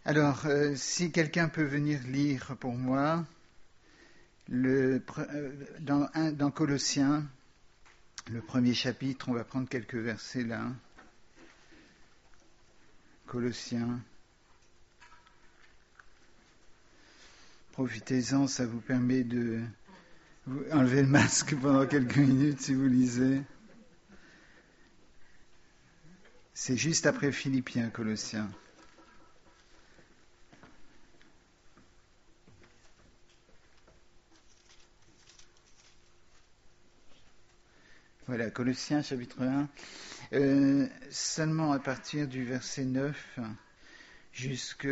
Alors, si quelqu'un peut venir lire pour moi, dans Colossiens, le premier chapitre, on va prendre quelques versets là. Colossiens. Profitez-en, ça vous permet de enlever le masque pendant quelques minutes si vous lisez. C'est juste après Philippiens, Colossiens. Voilà, Colossiens chapitre 1, seulement à partir du verset 9 jusqu'à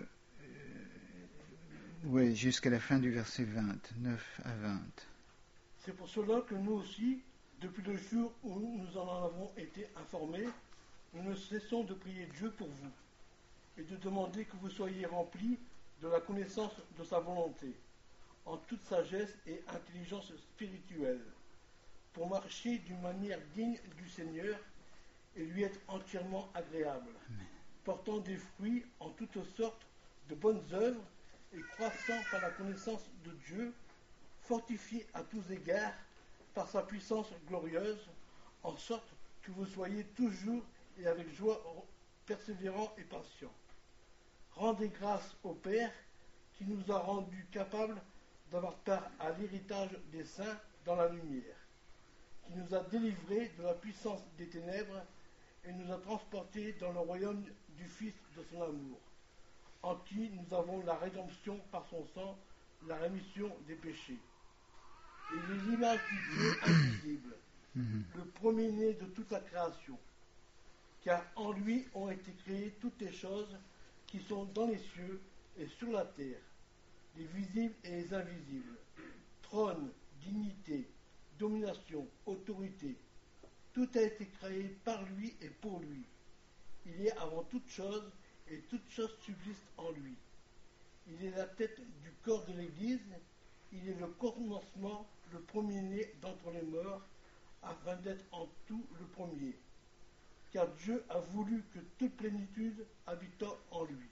la fin du verset 20, 9 à 20. C'est pour cela que nous aussi, depuis le jour où nous en avons été informés, nous ne cessons de prier Dieu pour vous et de demander que vous soyez remplis de la connaissance de sa volonté, en toute sagesse et intelligence spirituelle, pour marcher d'une manière digne du Seigneur et lui être entièrement agréable, portant des fruits en toutes sortes de bonnes œuvres et croissant par la connaissance de Dieu, fortifié à tous égards par sa puissance glorieuse, en sorte que vous soyez toujours et avec joie persévérants et patients. Rendez grâce au Père qui nous a rendus capables d'avoir part à l'héritage des saints dans la lumière, qui nous a délivrés de la puissance des ténèbres et nous a transportés dans le royaume du Fils de son amour, en qui nous avons la rédemption par son sang, la rémission des péchés. Il est l'image du Dieu invisible, le premier-né de toute la création, car en lui ont été créées toutes les choses qui sont dans les cieux et sur la terre, les visibles et les invisibles, trône, dignité, domination, autorité. Tout a été créé par lui et pour lui. Il est avant toute chose et toute chose subsiste en lui. Il est la tête du corps de l'Église, il est le commencement, le premier-né d'entre les morts, afin d'être en tout le premier. Car Dieu a voulu que toute plénitude habitât en lui.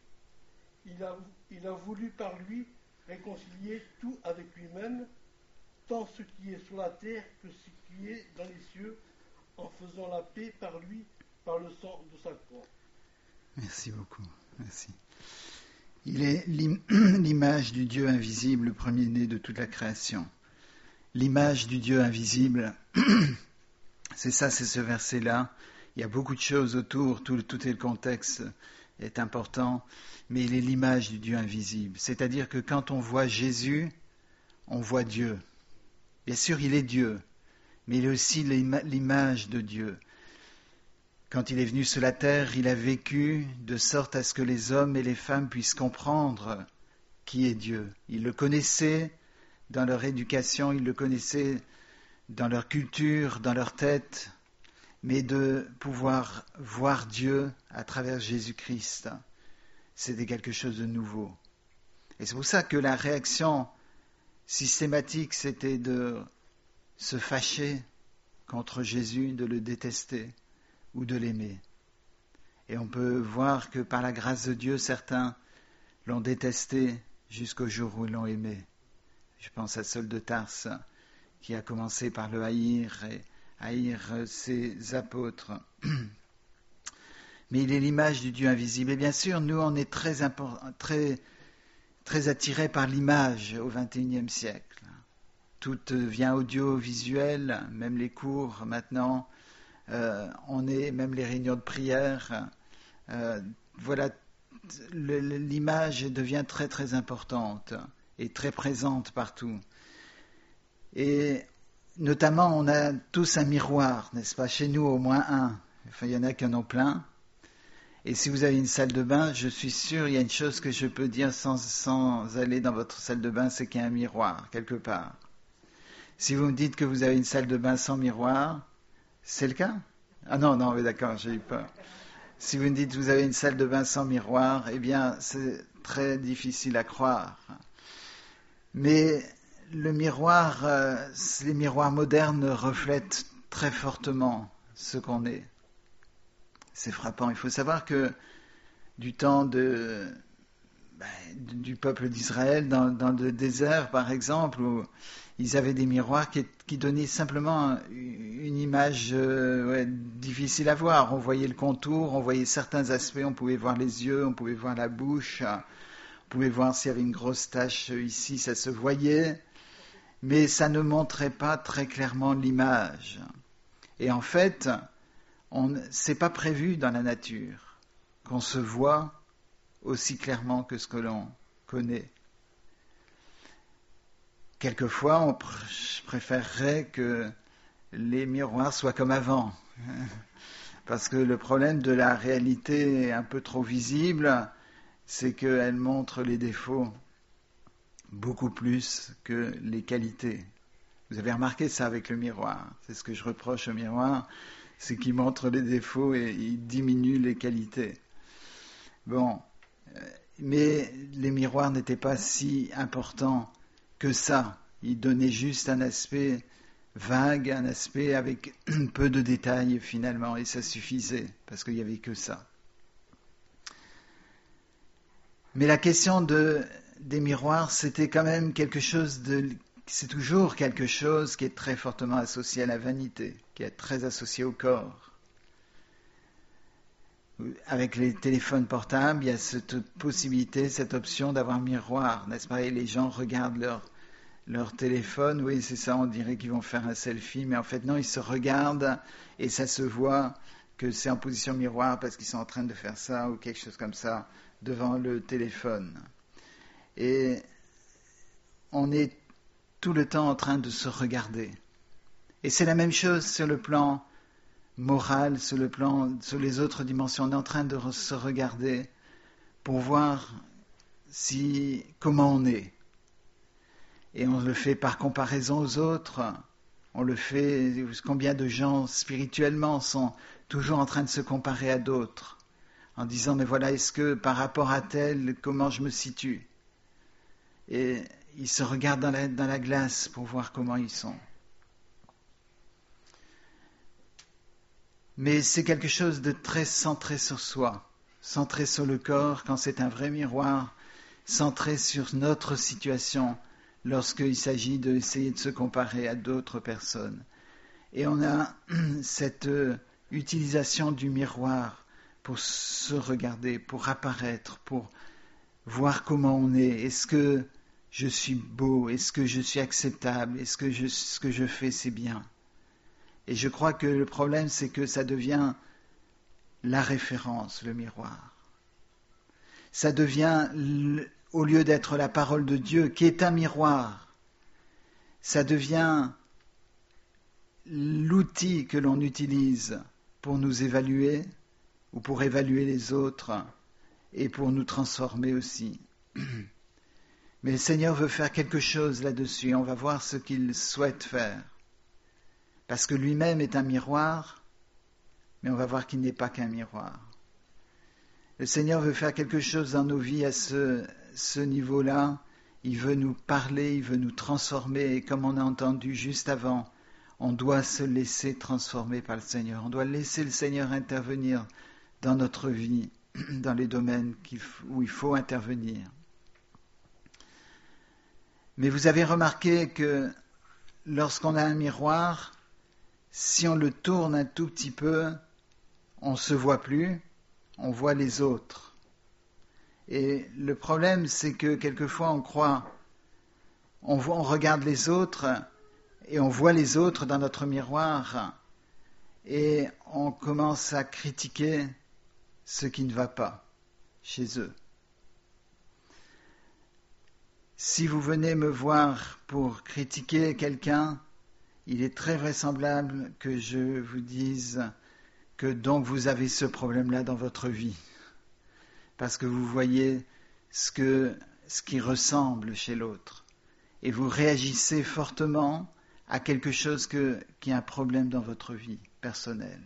Il a voulu par lui réconcilier tout avec lui-même, tant ce qui est sur la terre que ce qui est dans les cieux, en faisant la paix par lui, par le sang de sa croix. Merci beaucoup. Merci. Il est l'image du Dieu invisible, le premier-né de toute la création. L'image du Dieu invisible, c'est ce verset-là. Il y a beaucoup de choses autour, tout est le contexte est important, mais il est l'image du Dieu invisible. C'est-à-dire que quand on voit Jésus, on voit Dieu. Bien sûr, il est Dieu, mais il est aussi l'image de Dieu. Quand il est venu sur la terre, il a vécu de sorte à ce que les hommes et les femmes puissent comprendre qui est Dieu. Ils le connaissaient dans leur éducation, ils le connaissaient dans leur culture, dans leur tête, mais de pouvoir voir Dieu à travers Jésus-Christ, c'était quelque chose de nouveau. Et c'est pour ça que la réaction systématique, c'était de se fâcher contre Jésus, de le détester ou de l'aimer. Et on peut voir que par la grâce de Dieu, certains l'ont détesté jusqu'au jour où ils l'ont aimé. Je pense à Saul de Tarse, qui a commencé par le haïr et haïr ses apôtres. Mais il est l'image du Dieu invisible. Et bien sûr, nous, on est très attirés par l'image au XXIe siècle. Tout vient audiovisuel, même les cours maintenant, même les réunions de prière. Voilà, l'image devient très très importante et très présente partout. Et notamment, on a tous un miroir, n'est-ce pas? Chez nous, au moins un. Enfin, il y en a qui en ont plein. Et si vous avez une salle de bain, je suis sûr, il y a une chose que je peux dire sans aller dans votre salle de bain, c'est qu'il y a un miroir, quelque part. Si vous me dites que vous avez une salle de bain sans miroir, c'est le cas? Ah non, mais d'accord, j'ai eu peur. Si vous me dites que vous avez une salle de bain sans miroir, eh bien, c'est très difficile à croire. Mais le miroir, les miroirs modernes reflètent très fortement ce qu'on est. C'est frappant. Il faut savoir que du temps de du peuple d'Israël dans le désert, par exemple, où ils avaient des miroirs qui donnaient simplement une image difficile à voir. On voyait le contour, on voyait certains aspects, on pouvait voir les yeux, on pouvait voir la bouche, on pouvait voir s'il y avait une grosse tache ici, ça se voyait, mais ça ne montrait pas très clairement l'image. Et en fait, c'est pas prévu dans la nature qu'on se voit aussi clairement que ce que l'on connaît. Quelquefois, je préférerais que les miroirs soient comme avant, parce que le problème de la réalité un peu trop visible, c'est qu'elle montre les défauts beaucoup plus que les qualités. Vous avez remarqué ça avec le miroir, c'est ce que je reproche au miroir, c'est qu'il montre les défauts et il diminue les qualités. Bon, mais les miroirs n'étaient pas si importants que ça. Ils donnaient juste un aspect vague, un aspect avec peu de détails finalement, et ça suffisait, parce qu'il n'y avait que ça. Mais la question des miroirs, c'était quand même c'est toujours quelque chose qui est très fortement associé à la vanité, qui est très associé au corps. Avec les téléphones portables, il y a cette possibilité, cette option d'avoir miroir, n'est-ce pas? Et les gens regardent leur téléphone, oui c'est ça, on dirait qu'ils vont faire un selfie, mais en fait non, ils se regardent et ça se voit que c'est en position miroir parce qu'ils sont en train de faire ça ou quelque chose comme ça devant le téléphone. Et on est tout le temps en train de se regarder. Et c'est la même chose sur le plan moral, sur les autres dimensions. On est en train de se regarder pour voir comment on est. Et on le fait par comparaison aux autres. On le fait, combien de gens spirituellement sont toujours en train de se comparer à d'autres, en disant, mais voilà, est-ce que par rapport à tel, comment je me situe? Et ils se regardent dans la glace pour voir comment ils sont. Mais c'est quelque chose de très centré sur soi, centré sur le corps quand c'est un vrai miroir, centré sur notre situation lorsqu'il s'agit d'essayer de se comparer à d'autres personnes. Et on a cette utilisation du miroir pour se regarder, pour apparaître, pour voir comment on est. Est-ce que je suis beau? Est-ce que je suis acceptable? Est-ce que ce que je fais, c'est bien? Et je crois que le problème, c'est que ça devient la référence, le miroir. Ça devient, au lieu d'être la parole de Dieu, qui est un miroir, ça devient l'outil que l'on utilise pour nous évaluer ou pour évaluer les autres et pour nous transformer aussi. Mais le Seigneur veut faire quelque chose là-dessus. On va voir ce qu'il souhaite faire. Parce que lui-même est un miroir, mais on va voir qu'il n'est pas qu'un miroir. Le Seigneur veut faire quelque chose dans nos vies à ce niveau-là. Il veut nous parler, il veut nous transformer. Et comme on a entendu juste avant, on doit se laisser transformer par le Seigneur. On doit laisser le Seigneur intervenir dans notre vie, dans les domaines où il faut intervenir. Mais vous avez remarqué que lorsqu'on a un miroir, si on le tourne un tout petit peu, on ne se voit plus, on voit les autres. Et le problème, c'est que quelquefois on regarde les autres et on voit les autres dans notre miroir et on commence à critiquer ce qui ne va pas chez eux. Si vous venez me voir pour critiquer quelqu'un, il est très vraisemblable que je vous dise que donc vous avez ce problème-là dans votre vie. Parce que vous voyez ce qui ressemble chez l'autre. Et vous réagissez fortement à quelque chose qui est un problème dans votre vie personnelle.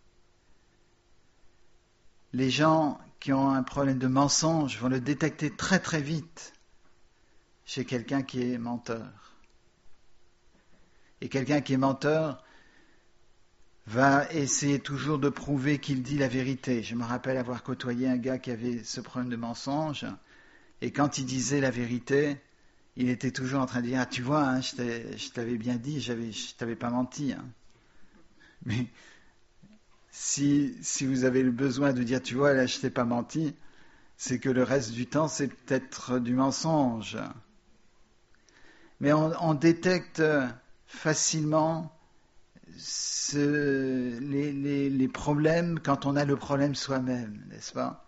Les gens qui ont un problème de mensonge vont le détecter très très vite chez quelqu'un qui est menteur. Et quelqu'un qui est menteur va essayer toujours de prouver qu'il dit la vérité. Je me rappelle avoir côtoyé un gars qui avait ce problème de mensonge. Et quand il disait la vérité, il était toujours en train de dire, ah, tu vois, hein, je t'avais bien dit, je t'avais pas menti. Hein. Mais si vous avez le besoin de dire, tu vois, là, je t'ai pas menti, c'est que le reste du temps, c'est peut-être du mensonge. Mais on détecte facilement les problèmes quand on a le problème soi-même, n'est-ce pas?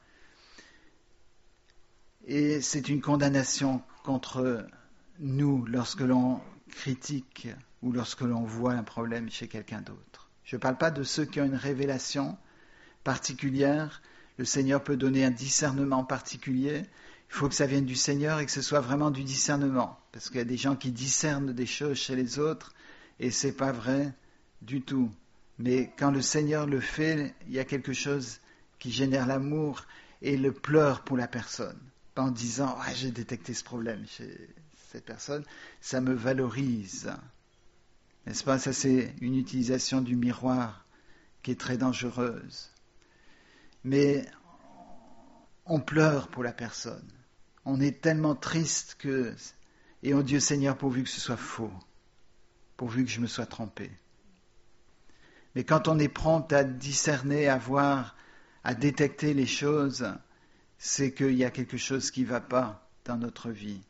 Et c'est une condamnation contre nous lorsque l'on critique ou lorsque l'on voit un problème chez quelqu'un d'autre. Je ne parle pas de ceux qui ont une révélation particulière. Le Seigneur peut donner un discernement particulier. Il faut que ça vienne du Seigneur et que ce soit vraiment du discernement. Parce qu'il y a des gens qui discernent des choses chez les autres et ce n'est pas vrai du tout. Mais quand le Seigneur le fait, il y a quelque chose qui génère l'amour et le pleur pour la personne. Pas en disant « j'ai détecté ce problème chez cette personne », ça me valorise. N'est-ce pas? Ça, c'est une utilisation du miroir qui est très dangereuse. Mais on pleure pour la personne. On est tellement triste que... Et oh Dieu Seigneur, pourvu que ce soit faux, pourvu que je me sois trompé. Mais quand on est prompt à discerner, à voir, à détecter les choses, c'est qu'il y a quelque chose qui ne va pas dans notre vie.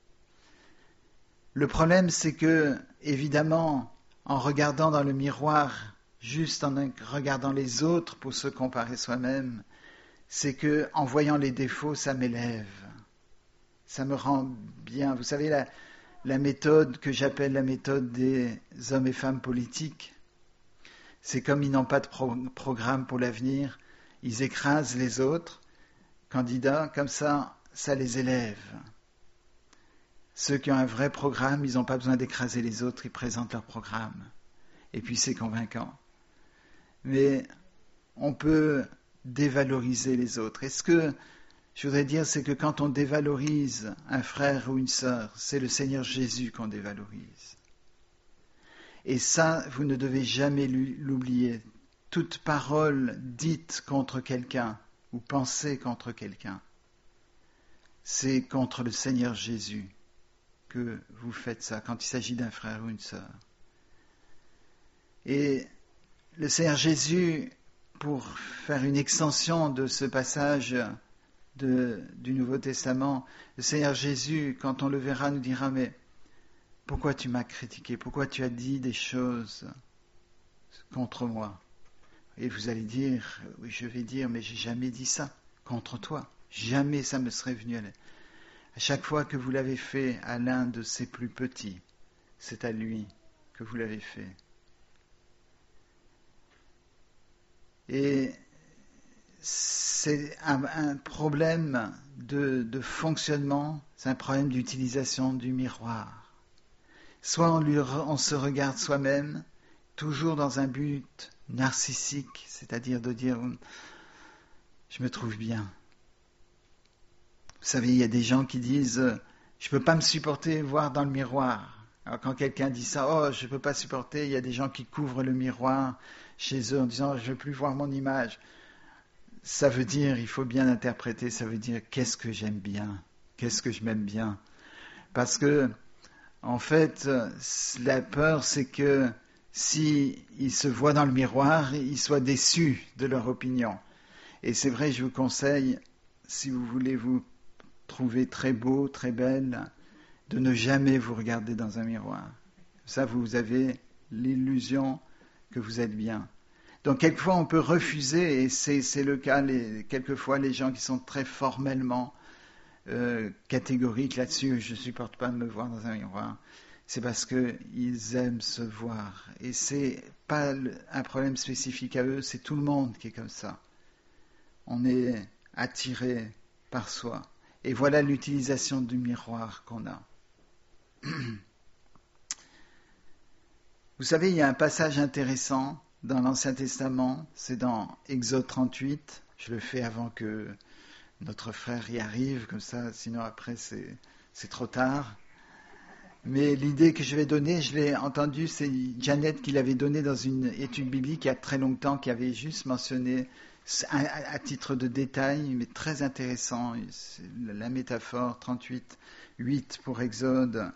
Le problème, c'est que, évidemment, en regardant dans le miroir, juste en regardant les autres pour se comparer soi-même, c'est que, en voyant les défauts, ça m'élève. Ça me rend bien. Vous savez, la méthode que j'appelle la méthode des hommes et femmes politiques, c'est comme ils n'ont pas de programme pour l'avenir, ils écrasent les autres candidats, comme ça les élève. Ceux qui ont un vrai programme, ils n'ont pas besoin d'écraser les autres, ils présentent leur programme. Et puis c'est convaincant. Mais on peut dévaloriser les autres. Et ce que je voudrais dire, c'est que quand on dévalorise un frère ou une sœur, c'est le Seigneur Jésus qu'on dévalorise. Et ça, vous ne devez jamais l'oublier. Toute parole dite contre quelqu'un ou pensée contre quelqu'un, c'est contre le Seigneur Jésus que vous faites ça quand il s'agit d'un frère ou une sœur. Et le Seigneur Jésus, pour faire une extension de ce passage du Nouveau Testament, le Seigneur Jésus, quand on le verra, nous dira, mais pourquoi tu m'as critiqué? Pourquoi tu as dit des choses contre moi? Et vous allez dire, oui, je vais dire, mais j'ai jamais dit ça contre toi. Jamais ça me serait venu à l'être. À chaque fois que vous l'avez fait à l'un de ses plus petits, c'est à lui que vous l'avez fait. Et c'est un problème de fonctionnement, c'est un problème d'utilisation du miroir. Soit on se regarde soi-même, toujours dans un but narcissique, c'est-à-dire de dire « je me trouve bien ». Vous savez, il y a des gens qui disent « je ne peux pas me supporter voir dans le miroir ». Alors quand quelqu'un dit ça, « oh, je ne peux pas supporter », il y a des gens qui couvrent le miroir chez eux en disant « je ne veux plus voir mon image ». Ça veut dire, il faut bien interpréter, ça veut dire « qu'est-ce que j'aime bien ?» Qu'est-ce que je m'aime bien? Parce que, en fait, la peur, c'est que s'ils se voient dans le miroir, ils soient déçus de leur opinion. Et c'est vrai, je vous conseille, si vous voulez vous trouver très beau, très belle, de ne jamais vous regarder dans un miroir. Ça, vous avez l'illusion que vous êtes bien. Donc, quelquefois, on peut refuser, et c'est le cas, quelquefois, les gens qui sont très formellement catégoriques là-dessus, je ne supporte pas de me voir dans un miroir, c'est parce qu'ils aiment se voir. Et c'est pas un problème spécifique à eux, c'est tout le monde qui est comme ça. On est attiré par soi. Et voilà l'utilisation du miroir qu'on a. Vous savez, il y a un passage intéressant dans l'Ancien Testament, c'est dans Exode 38. Je le fais avant que notre frère y arrive, comme ça, sinon après c'est trop tard. Mais l'idée que je vais donner, je l'ai entendue, c'est Janet qui l'avait donnée dans une étude biblique il y a très longtemps, qui avait juste mentionné à titre de détail, mais très intéressant, c'est la métaphore 38:8 pour Exode.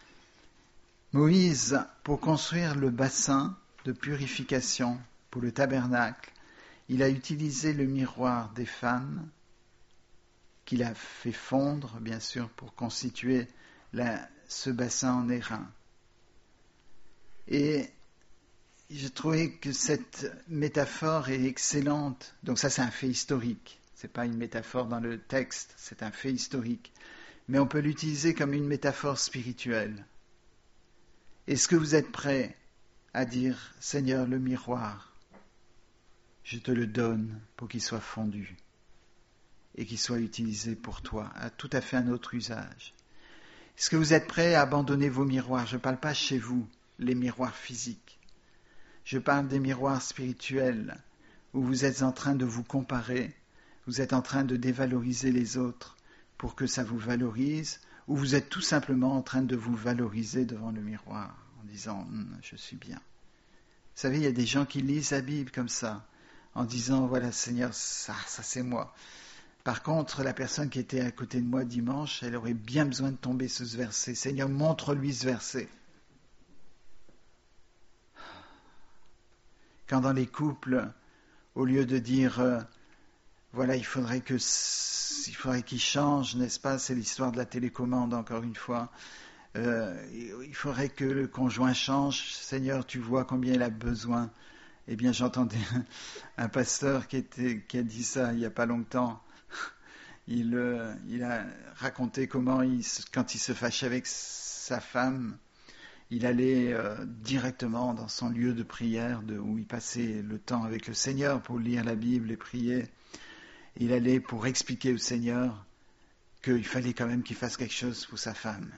Moïse, pour construire le bassin de purification pour le tabernacle, il a utilisé le miroir des femmes qu'il a fait fondre, bien sûr, pour constituer ce bassin en airain. Et je trouvais que cette métaphore est excellente. Donc ça, c'est un fait historique. Ce n'est pas une métaphore dans le texte, c'est un fait historique. Mais on peut l'utiliser comme une métaphore spirituelle. Est-ce que vous êtes prêts à dire, Seigneur, le miroir, je te le donne pour qu'il soit fondu et qu'il soit utilisé pour toi, à tout à fait un autre usage? Est-ce que vous êtes prêts à abandonner vos miroirs? Je ne parle pas chez vous, les miroirs physiques. Je parle des miroirs spirituels où vous êtes en train de vous comparer, vous êtes en train de dévaloriser les autres pour que ça vous valorise, ou vous êtes tout simplement en train de vous valoriser devant le miroir en disant « je suis bien ». Vous savez, il y a des gens qui lisent la Bible comme ça, en disant « voilà Seigneur, ça c'est moi ». Par contre, la personne qui était à côté de moi dimanche, elle aurait bien besoin de tomber sur ce verset. Seigneur, montre-lui ce verset. Quand dans les couples, au lieu de dire voilà, il faudrait qu'il change, n'est-ce pas? C'est l'histoire de la télécommande, encore une fois. Il faudrait que le conjoint change. Seigneur, tu vois combien il a besoin. Eh bien, j'entendais un pasteur qui a dit ça il n'y a pas longtemps. Il a raconté comment, quand il se fâchait avec sa femme, il allait directement dans son lieu de prière, où il passait le temps avec le Seigneur pour lire la Bible et prier. Il allait pour expliquer au Seigneur qu'il fallait quand même qu'il fasse quelque chose pour sa femme.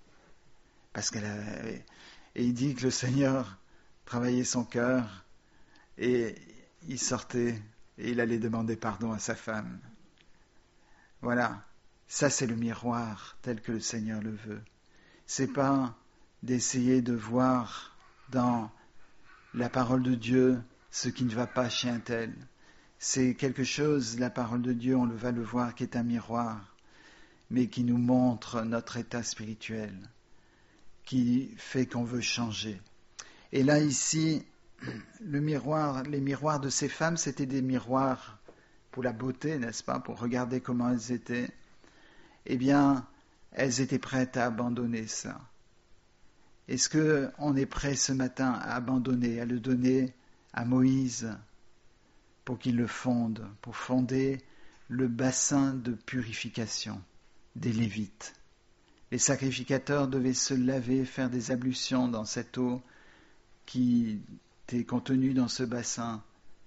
Et il dit que le Seigneur travaillait son cœur et il sortait et il allait demander pardon à sa femme. Voilà, ça c'est le miroir tel que le Seigneur le veut. C'est pas d'essayer de voir dans la parole de Dieu ce qui ne va pas chez un tel. C'est quelque chose, la parole de Dieu, on va le voir, qui est un miroir, mais qui nous montre notre état spirituel, qui fait qu'on veut changer. Et là, ici, les miroirs de ces femmes, c'était des miroirs pour la beauté, n'est-ce pas, pour regarder comment elles étaient. Eh bien, elles étaient prêtes à abandonner ça. Est-ce qu'on est prêt ce matin à abandonner, à le donner à Moïse pour qu'il le fonde, pour fonder le bassin de purification des Lévites? Les sacrificateurs devaient se laver, faire des ablutions dans cette eau qui était contenue dans ce bassin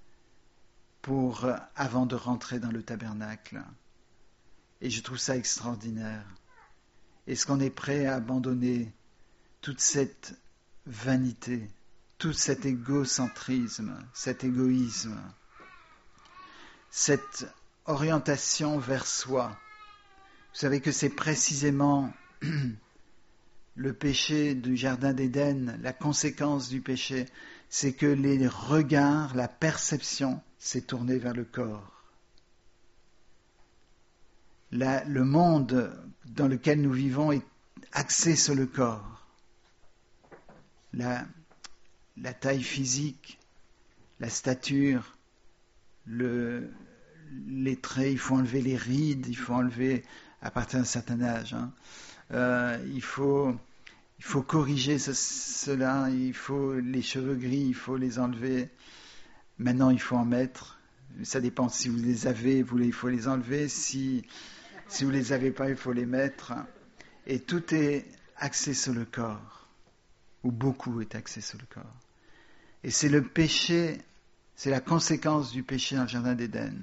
avant de rentrer dans le tabernacle. Et je trouve ça extraordinaire. Est-ce qu'on est prêt à abandonner toute cette vanité, tout cet égocentrisme, cet égoïsme, cette orientation vers soi? Vous savez que c'est précisément le péché du Jardin d'Éden, la conséquence du péché, c'est que les regards, la perception s'est tournée vers le corps. Le monde dans lequel nous vivons est axé sur le corps. La taille physique, la stature, les traits, il faut enlever les rides, il faut enlever à partir d'un certain âge. Il faut corriger cela, il faut les cheveux gris, il faut les enlever. Maintenant, il faut en mettre. Ça dépend si vous les avez, il faut les enlever. Si vous les avez pas, il faut les mettre. Et tout est axé sur le corps, ou beaucoup est axé sur le corps. Et c'est le péché, c'est la conséquence du péché dans le Jardin d'Éden.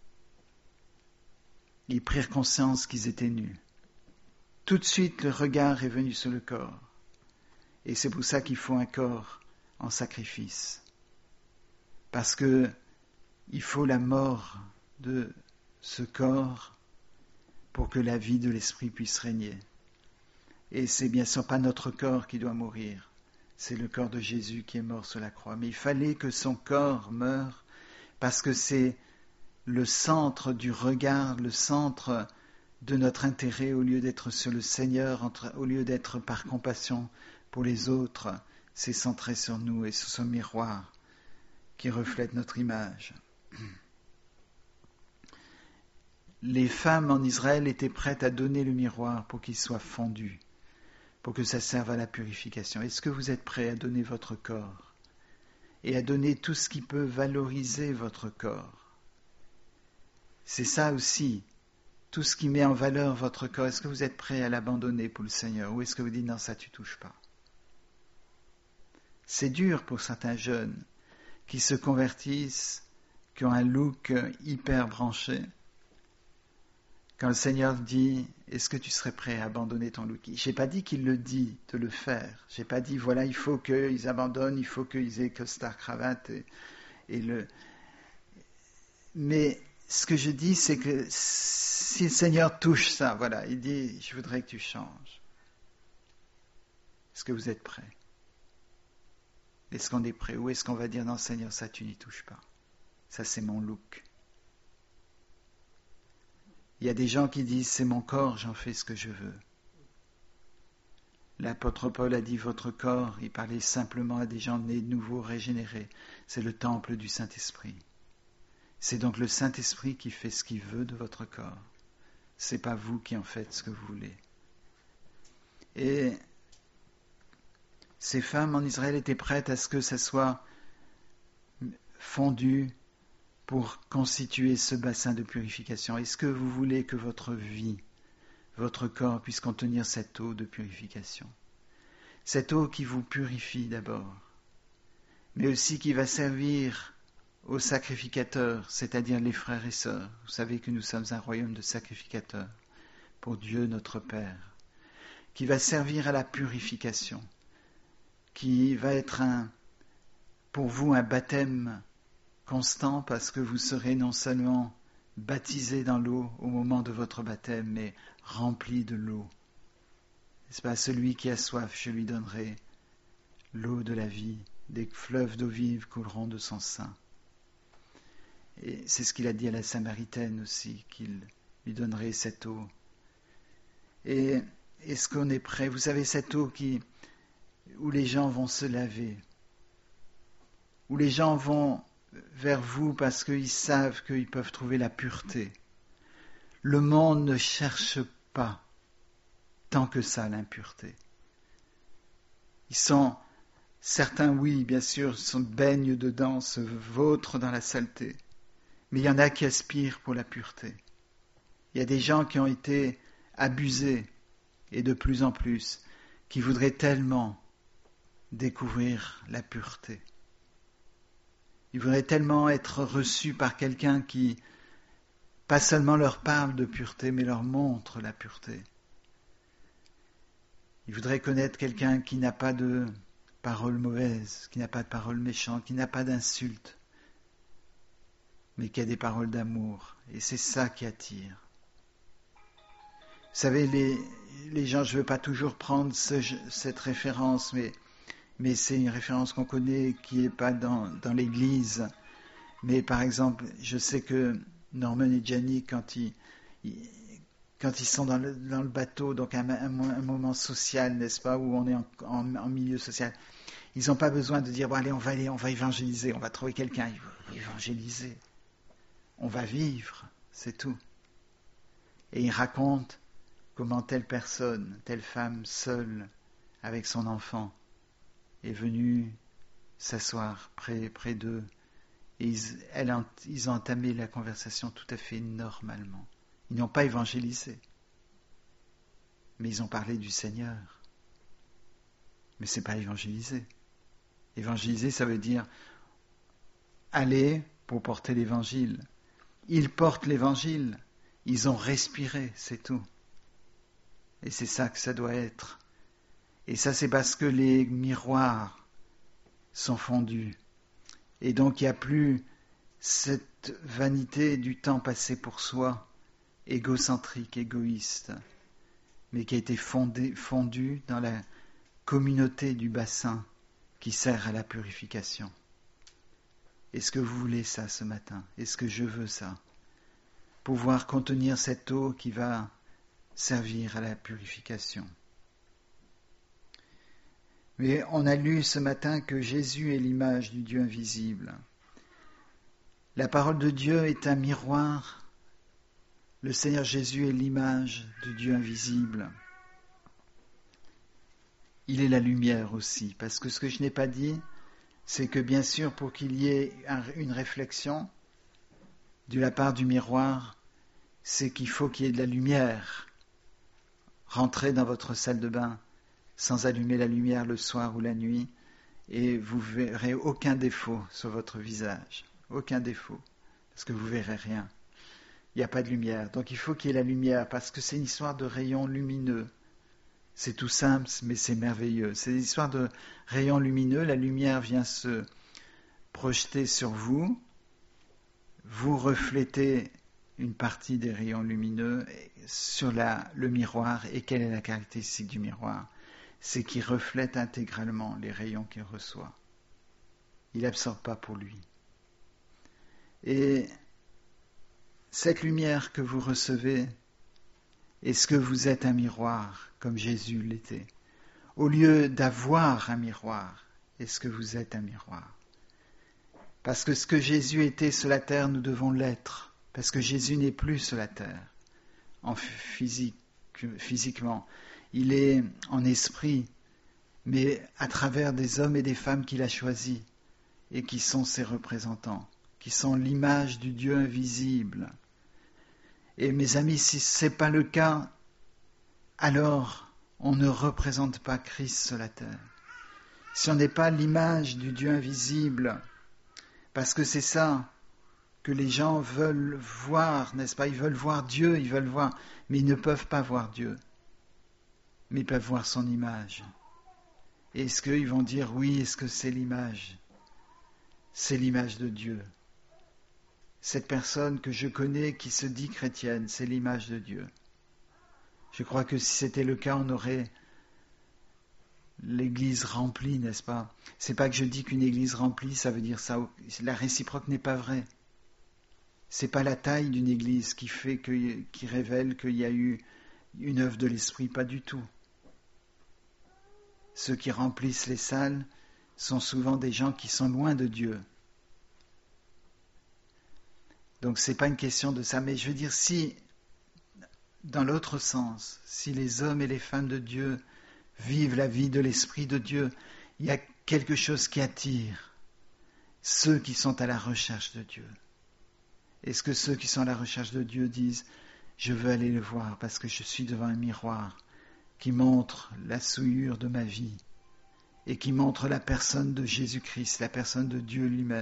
Ils prirent conscience qu'ils étaient nus. Tout de suite, le regard est venu sur le corps. Et c'est pour ça qu'il faut un corps en sacrifice. Parce que il faut la mort de ce corps pour que la vie de l'esprit puisse régner. Et c'est bien sûr pas notre corps qui doit mourir, c'est le corps de Jésus qui est mort sur la croix. Mais il fallait que son corps meure parce que c'est le centre du regard, le centre de notre intérêt, au lieu d'être sur le Seigneur, au lieu d'être par compassion pour les autres, c'est centré sur nous et sur ce miroir qui reflète notre image. Les femmes en Israël étaient prêtes à donner le miroir pour qu'il soit fondu, pour que ça serve à la purification. Est-ce que vous êtes prêts à donner votre corps et à donner tout ce qui peut valoriser votre corps? C'est ça aussi, tout ce qui met en valeur votre corps. Est-ce que vous êtes prêts à l'abandonner pour le Seigneur, ou est-ce que vous dites non, ça tu touches pas? C'est dur pour certains jeunes qui se convertissent, qui ont un look hyper branché. Quand le Seigneur dit, est-ce que tu serais prêt à abandonner ton look? Je n'ai pas dit qu'il le dit de le faire. Je n'ai pas dit, voilà, il faut qu'ils abandonnent, il faut qu'ils aient costard, cravate. Mais ce que je dis, c'est que si le Seigneur touche ça, voilà, il dit, je voudrais que tu changes. Est-ce que vous êtes prêts? Est-ce qu'on est prêt? Ou est-ce qu'on va dire, non Seigneur, ça tu n'y touches pas. Ça c'est mon look. Il y a des gens qui disent, c'est mon corps, j'en fais ce que je veux. L'apôtre Paul a dit, votre corps, il parlait simplement à des gens nés de nouveau, régénérés. C'est le temple du Saint-Esprit. C'est donc le Saint-Esprit qui fait ce qu'il veut de votre corps. C'est pas vous qui en faites ce que vous voulez. Et ces femmes en Israël étaient prêtes à ce que ça soit fondu pour constituer ce bassin de purification. Est-ce que vous voulez que votre vie, votre corps puisse contenir cette eau de purification? Cette eau qui vous purifie d'abord, mais aussi qui va servir aux sacrificateurs, c'est-à-dire les frères et sœurs. Vous savez que nous sommes un royaume de sacrificateurs pour Dieu notre Père, qui va servir à la purification, qui va être pour vous un baptême constant, parce que vous serez non seulement baptisé dans l'eau au moment de votre baptême, mais rempli de l'eau. N'est-ce pas? Celui qui a soif, je lui donnerai l'eau de la vie, des fleuves d'eau vive couleront de son sein. Et c'est ce qu'il a dit à la Samaritaine aussi, qu'il lui donnerait cette eau. Et est-ce qu'on est prêt? Vous savez, cette eau où les gens vont se laver, où les gens vont vers vous parce qu'ils savent qu'ils peuvent trouver la pureté. Le monde ne cherche pas tant que ça l'impureté. Certains, oui, bien sûr, baignent dedans, se vautrent dans la saleté, mais il y en a qui aspirent pour la pureté. Il y a des gens qui ont été abusés, et de plus en plus, qui voudraient tellement découvrir la pureté. Ils voudraient tellement être reçus par quelqu'un qui, pas seulement leur parle de pureté, mais leur montre la pureté. Ils voudraient connaître quelqu'un qui n'a pas de paroles mauvaises, qui n'a pas de paroles méchantes, qui n'a pas d'insultes, mais qui a des paroles d'amour. Et c'est ça qui attire. Vous savez, les gens, je ne veux pas toujours prendre cette référence, mais c'est une référence qu'on connaît, qui n'est pas dans l'Église. Mais par exemple, je sais que Norman et Gianni, quand ils sont dans le bateau, donc un moment social, n'est-ce pas, où on est en milieu social, ils n'ont pas besoin de dire, bon allez, on va évangéliser, on va trouver quelqu'un, ils vont évangéliser. On va vivre, c'est tout. Et ils racontent comment telle personne, telle femme seule, avec son enfant, est venue s'asseoir près d'eux. Et ils ont entamé la conversation tout à fait normalement. Ils n'ont pas évangélisé, mais ils ont parlé du Seigneur. Mais ce n'est pas évangéliser. Évangéliser, ça veut dire aller pour porter l'évangile. Ils portent l'évangile, ils ont respiré, c'est tout. Et c'est ça que ça doit être. Et ça, c'est parce que les miroirs sont fondus. Et donc, il n'y a plus cette vanité du temps passé pour soi, égocentrique, égoïste, mais qui a été fondue dans la communauté du bassin qui sert à la purification. Est-ce que vous voulez ça ce matin? Est-ce que je veux ça? pouvoir contenir cette eau qui va servir à la purification. Mais on a lu ce matin que Jésus est l'image du Dieu invisible. La parole de Dieu est un miroir. Le Seigneur Jésus est l'image du Dieu invisible. Il est la lumière aussi, parce que ce que je n'ai pas dit, c'est que bien sûr, pour qu'il y ait une réflexion de la part du miroir, c'est qu'il faut qu'il y ait de la lumière. Rentrez dans votre salle de bain sans allumer la lumière le soir ou la nuit, et vous verrez aucun défaut sur votre visage. Aucun défaut, parce que vous verrez rien. Il n'y a pas de lumière. Donc il faut qu'il y ait la lumière, parce que c'est une histoire de rayons lumineux. C'est tout simple, mais c'est merveilleux. C'est une histoire de rayons lumineux. La lumière vient se projeter sur vous. Vous reflétez une partie des rayons lumineux sur le miroir. Et quelle est la caractéristique du miroir ? C'est qu'il reflète intégralement les rayons qu'il reçoit. Il n'absorbe pas pour lui. Et cette lumière que vous recevez, est-ce que vous êtes un miroir comme Jésus l'était ? Au lieu d'avoir un miroir, est-ce que vous êtes un miroir ? Parce que ce que Jésus était sur la terre, nous devons l'être. Parce que Jésus n'est plus sur la terre, physiquement. Il est en esprit, mais à travers des hommes et des femmes qu'il a choisis et qui sont ses représentants, qui sont l'image du Dieu invisible. Et mes amis, si ce n'est pas le cas, alors on ne représente pas Christ sur la terre. Si on n'est pas l'image du Dieu invisible, parce que c'est ça que les gens veulent voir, n'est-ce pas ? Ils veulent voir Dieu, ils veulent voir, mais ils ne peuvent pas voir Dieu, mais ils peuvent voir son image. Et est-ce qu'ils vont dire, oui, est-ce que c'est l'image ? C'est l'image de Dieu. Cette personne que je connais qui se dit chrétienne, c'est l'image de Dieu. Je crois que si c'était le cas, on aurait l'église remplie, n'est-ce pas ? C'est pas que je dis qu'une église remplie, ça veut dire ça. La réciproque n'est pas vraie. C'est pas la taille d'une église qui révèle qu'il y a eu une œuvre de l'esprit, pas du tout. Ceux qui remplissent les salles sont souvent des gens qui sont loin de Dieu. Donc c'est pas une question de ça, mais je veux dire, si, dans l'autre sens, si les hommes et les femmes de Dieu vivent la vie de l'Esprit de Dieu, il y a quelque chose qui attire ceux qui sont à la recherche de Dieu. Est-ce que ceux qui sont à la recherche de Dieu disent « Je veux aller le voir parce que je suis devant un miroir qui montre la souillure de ma vie et qui montre la personne de Jésus-Christ, la personne de Dieu lui-même. »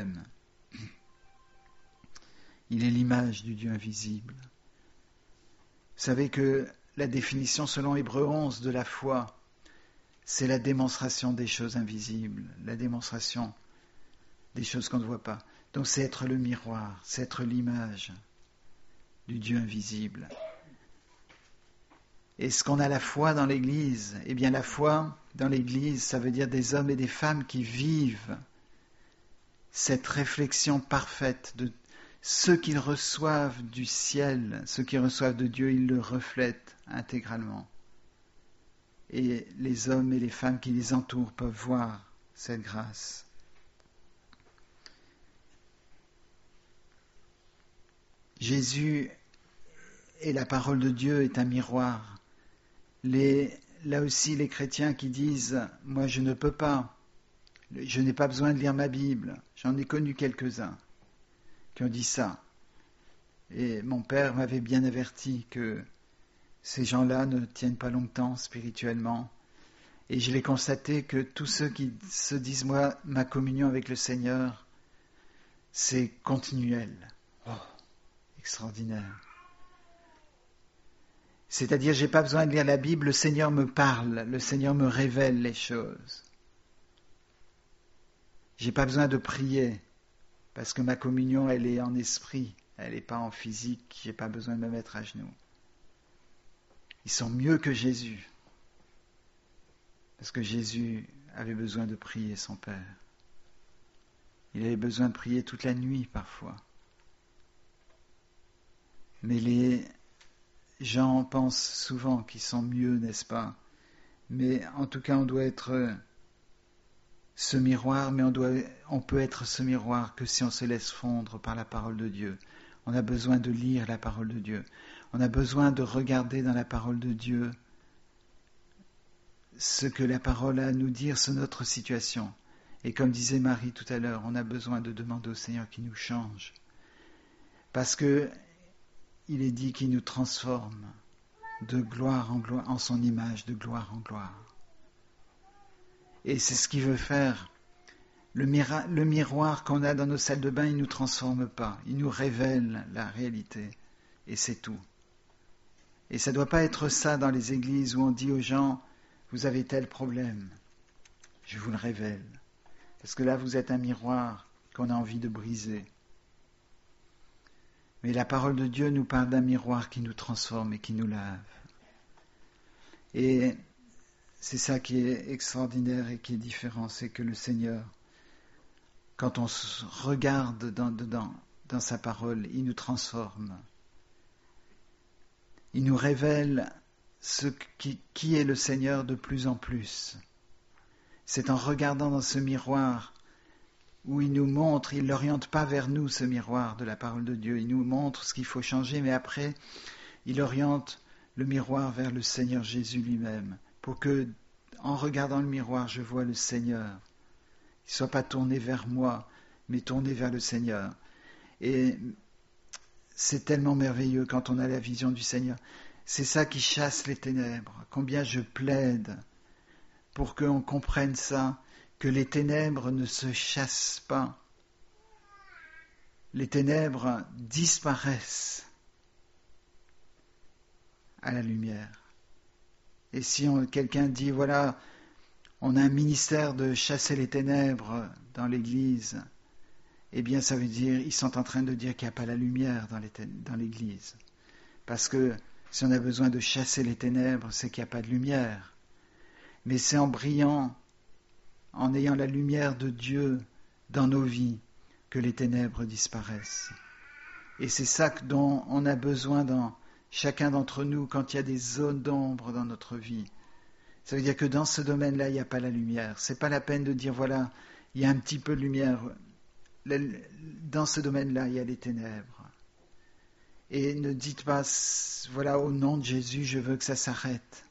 Il est l'image du Dieu invisible. Vous savez que la définition selon Hébreux 11 de la foi, c'est la démonstration des choses invisibles, la démonstration des choses qu'on ne voit pas. Donc c'est être le miroir, c'est être l'image du Dieu invisible. Est-ce qu'on a la foi dans l'Église ? Eh bien la foi dans l'Église, ça veut dire des hommes et des femmes qui vivent cette réflexion parfaite de ce qu'ils reçoivent du ciel, ce qu'ils reçoivent de Dieu, ils le reflètent intégralement. Et les hommes et les femmes qui les entourent peuvent voir cette grâce. Jésus et la parole de Dieu est un miroir. Là aussi, les chrétiens qui disent « Moi, je ne peux pas, je n'ai pas besoin de lire ma Bible », j'en ai connu quelques-uns qui ont dit ça. Et mon père m'avait bien averti que ces gens-là ne tiennent pas longtemps spirituellement. Et je l'ai constaté que tous ceux qui se disent « Moi, ma communion avec le Seigneur, c'est continuel. » Oh, extraordinaire. C'est-à-dire, je n'ai pas besoin de lire la Bible, le Seigneur me parle, le Seigneur me révèle les choses. Je n'ai pas besoin de prier, parce que ma communion, elle est en esprit, elle n'est pas en physique, je n'ai pas besoin de me mettre à genoux. Ils sont mieux que Jésus, parce que Jésus avait besoin de prier son Père. Il avait besoin de prier toute la nuit parfois. Mais les gens pensent souvent qu'ils sont mieux, n'est-ce pas? Mais en tout cas, on doit être ce miroir, mais on peut être ce miroir que si on se laisse fondre par la parole de Dieu. On a besoin de lire la parole de Dieu. On a besoin de regarder dans la parole de Dieu ce que la parole a à nous dire sur notre situation. Et comme disait Marie tout à l'heure, on a besoin de demander au Seigneur qu'il nous change. Parce que il est dit qu'il nous transforme de gloire en gloire, en son image, de gloire en gloire. Et c'est ce qu'il veut faire. Le miroir qu'on a dans nos salles de bain, il ne nous transforme pas. Il nous révèle la réalité. Et c'est tout. Et ça ne doit pas être ça dans les églises où on dit aux gens, vous avez tel problème. Je vous le révèle. Parce que là, vous êtes un miroir qu'on a envie de briser. Mais la parole de Dieu nous parle d'un miroir qui nous transforme et qui nous lave. Et c'est ça qui est extraordinaire et qui est différent, c'est que le Seigneur, quand on se regarde dans sa parole, il nous transforme. Il nous révèle qui est le Seigneur de plus en plus. C'est en regardant dans ce miroir où il nous montre, il ne l'oriente pas vers nous, ce miroir de la parole de Dieu. Il nous montre ce qu'il faut changer, mais après, il oriente le miroir vers le Seigneur Jésus lui-même, pour que, en regardant le miroir, je vois le Seigneur. Il ne soit pas tourné vers moi, mais tourné vers le Seigneur. Et c'est tellement merveilleux quand on a la vision du Seigneur. C'est ça qui chasse les ténèbres. Combien je plaide pour qu'on comprenne ça, que les ténèbres ne se chassent pas. Les ténèbres disparaissent à la lumière. Et si quelqu'un dit, voilà, on a un ministère de chasser les ténèbres dans l'Église, eh bien ça veut dire, ils sont en train de dire qu'il n'y a pas la lumière dans l'Église. Parce que si on a besoin de chasser les ténèbres, c'est qu'il n'y a pas de lumière. Mais c'est en brillant, en ayant la lumière de Dieu dans nos vies, que les ténèbres disparaissent. Et c'est ça dont on a besoin dans chacun d'entre nous quand il y a des zones d'ombre dans notre vie. Ça veut dire que dans ce domaine-là, il n'y a pas la lumière. C'est pas la peine de dire, voilà, il y a un petit peu de lumière. Dans ce domaine-là, il y a les ténèbres. Et ne dites pas, voilà, au nom de Jésus, je veux que ça s'arrête.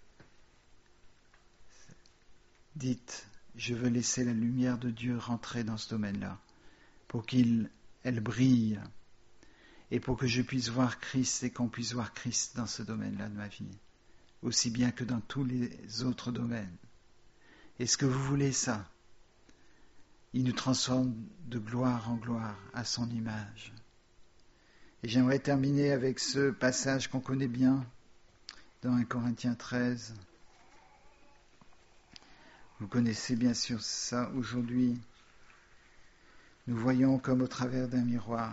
Dites, je veux laisser la lumière de Dieu rentrer dans ce domaine-là, pour qu'elle brille, et pour que je puisse voir Christ et qu'on puisse voir Christ dans ce domaine-là de ma vie, aussi bien que dans tous les autres domaines. Est-ce que vous voulez ça? Il nous transforme de gloire en gloire à son image. Et j'aimerais terminer avec ce passage qu'on connaît bien dans 1 Corinthiens 13. Vous connaissez bien sûr ça aujourd'hui. Nous voyons comme au travers d'un miroir.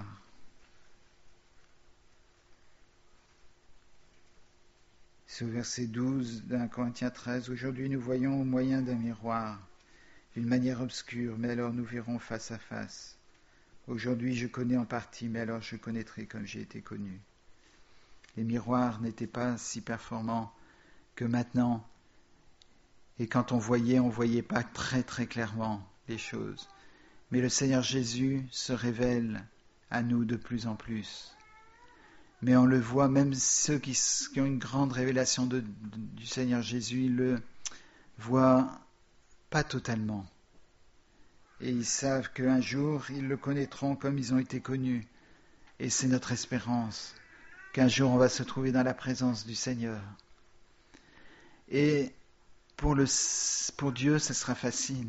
C'est au verset 12 d'un Corinthiens 13. Aujourd'hui, nous voyons au moyen d'un miroir, d'une manière obscure, mais alors nous verrons face à face. Aujourd'hui, je connais en partie, mais alors je connaîtrai comme j'ai été connu. Les miroirs n'étaient pas si performants que maintenant. Et quand on voyait pas très très clairement les choses. Mais le Seigneur Jésus se révèle à nous de plus en plus. Mais on le voit, même ceux qui ont une grande révélation du Seigneur Jésus, ils le voient pas totalement. Et ils savent qu'un jour, ils le connaîtront comme ils ont été connus. Et c'est notre espérance, qu'un jour on va se trouver dans la présence du Seigneur. Et pour Dieu, ce sera facile.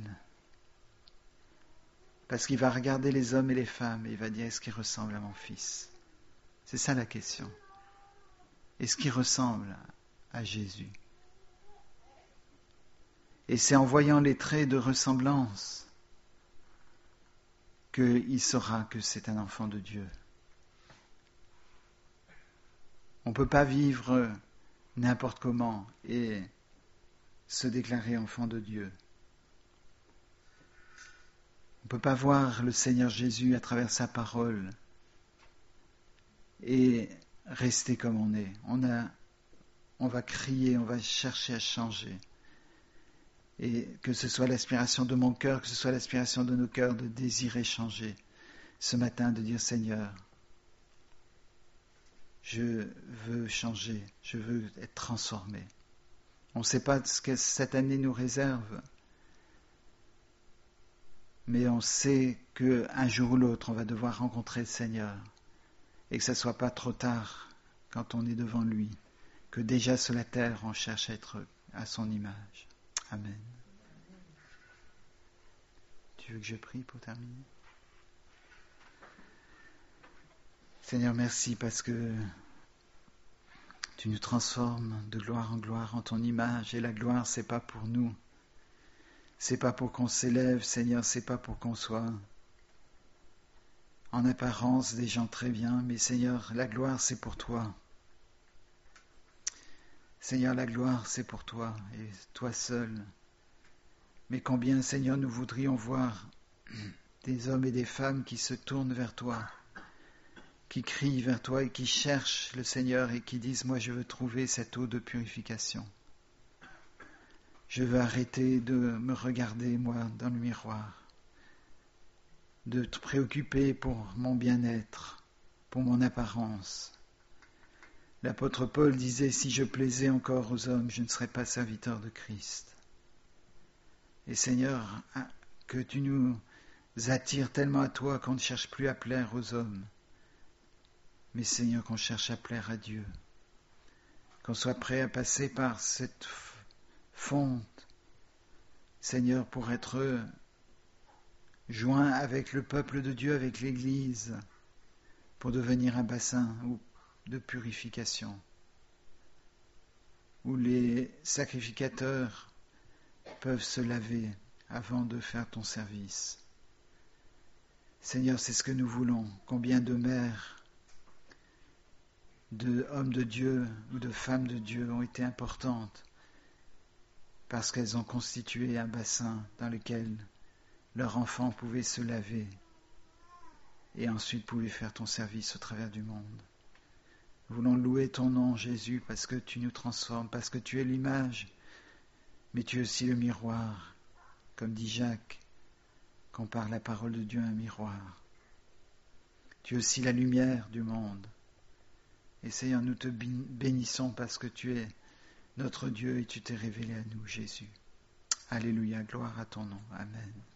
Parce qu'il va regarder les hommes et les femmes et il va dire, est-ce qu'il ressemble à mon fils? C'est ça la question. Est-ce qu'il ressemble à Jésus? Et c'est en voyant les traits de ressemblance qu'il saura que c'est un enfant de Dieu. On ne peut pas vivre n'importe comment et se déclarer enfant de Dieu. On ne peut pas voir le Seigneur Jésus à travers sa parole et rester comme on est. On va crier, on va chercher à changer. Et que ce soit l'aspiration de mon cœur, que ce soit l'aspiration de nos cœurs, de désirer changer. Ce matin, de dire Seigneur, je veux changer, je veux être transformé. On ne sait pas ce que cette année nous réserve, mais on sait qu'un jour ou l'autre, on va devoir rencontrer le Seigneur et que ce ne soit pas trop tard quand on est devant lui, que déjà sur la terre, on cherche à être à son image. Amen. Tu veux que je prie pour terminer? Seigneur, merci parce que tu nous transformes de gloire en gloire en ton image, et la gloire, c'est pas pour nous. C'est pas pour qu'on s'élève, Seigneur, c'est pas pour qu'on soit en apparence des gens très bien, mais Seigneur, la gloire, c'est pour toi. Seigneur, la gloire, c'est pour toi, et toi seul. Mais combien, Seigneur, nous voudrions voir des hommes et des femmes qui se tournent vers toi, qui crient vers toi et qui cherchent le Seigneur et qui disent « Moi, je veux trouver cette eau de purification. Je veux arrêter de me regarder, moi, dans le miroir, de te préoccuper pour mon bien-être, pour mon apparence. » L'apôtre Paul disait « Si je plaisais encore aux hommes, je ne serais pas serviteur de Christ. » Et Seigneur, que tu nous attires tellement à toi qu'on ne cherche plus à plaire aux hommes, mais Seigneur, qu'on cherche à plaire à Dieu, qu'on soit prêt à passer par cette fonte, Seigneur, pour être joint avec le peuple de Dieu, avec l'Église, pour devenir un bassin de purification, où les sacrificateurs peuvent se laver avant de faire ton service. Seigneur, c'est ce que nous voulons. Combien de mères, de hommes de Dieu ou de femmes de Dieu ont été importantes parce qu'elles ont constitué un bassin dans lequel leurs enfants pouvaient se laver et ensuite pouvaient faire ton service au travers du monde. Nous voulons louer ton nom, Jésus, parce que tu nous transformes, parce que tu es l'image, mais tu es aussi le miroir. Comme dit Jacques, compare la parole de Dieu à un miroir. Tu es aussi la lumière du monde. Et Seigneur, nous te bénissons parce que tu es notre Dieu et tu t'es révélé à nous, Jésus. Alléluia, gloire à ton nom. Amen.